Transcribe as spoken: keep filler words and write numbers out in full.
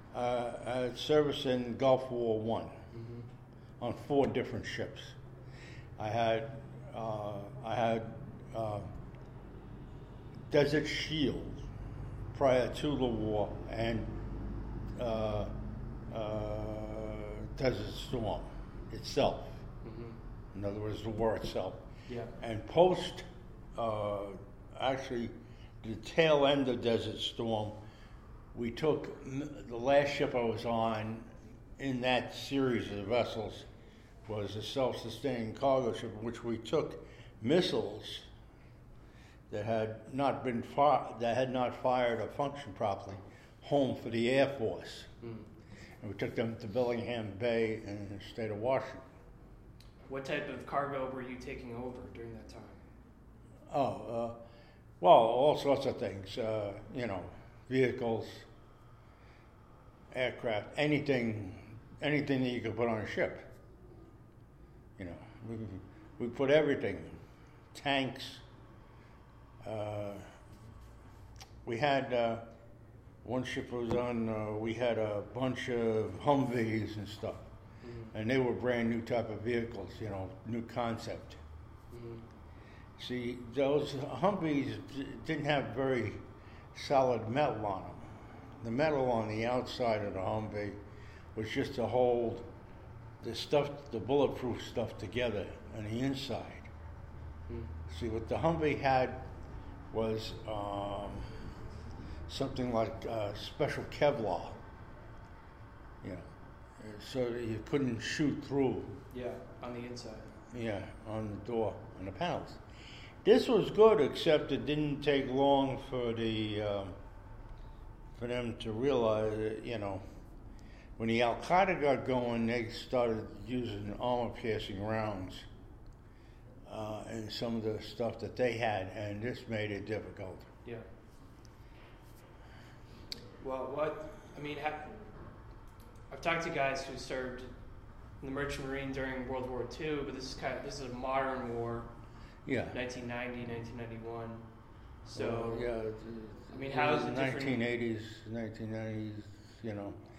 Uh, I had service in Gulf War One Mm-hmm. on four different ships. I had uh, I had uh, Desert Shield prior to the war, and uh, uh, Desert Storm itself. Mm-hmm. In other words, the war itself. Yeah. And post, uh, actually, the tail end of Desert Storm, we took the last ship I was on in that series of vessels was a self-sustaining cargo ship, in which we took missiles that had not been fi- that had not fired or functioned properly home for the Air Force, Mm. and we took them to Bellingham Bay in the state of Washington. What type of cargo were you taking over during that time? Oh, uh, well, all sorts of things. Uh, you know, vehicles, aircraft, anything, anything that you could put on a ship. You know, we we put everything, tanks. Uh, we had uh, one ship was on. Uh, we had a bunch of Humvees and stuff, Mm-hmm. and they were brand new type of vehicles. You know, new concept. Mm-hmm. See, those Humvees d- didn't have very solid metal on them. The metal on the outside of the Humvee was just to hold the stuff, the bulletproof stuff together on the inside. Mm. See, what the Humvee had was um, something like uh, special Kevlar, you know, so that you couldn't shoot through, Yeah, on the inside. yeah, on the door, on the panels. This was good, except it didn't take long for the um, for them to realize that, you know, when the Al Qaeda got going, they started using armor-piercing rounds uh, and some of the stuff that they had, and this made it difficult. Yeah. Well, what I mean, ha- I've talked to guys who served in the Merchant Marine during World War Two, but this is kind of this is a modern war, Yeah. nineteen ninety, nineteen ninety-one. So Well, yeah, I mean, how is the it different? nineteen eighties, nineteen nineties, you know.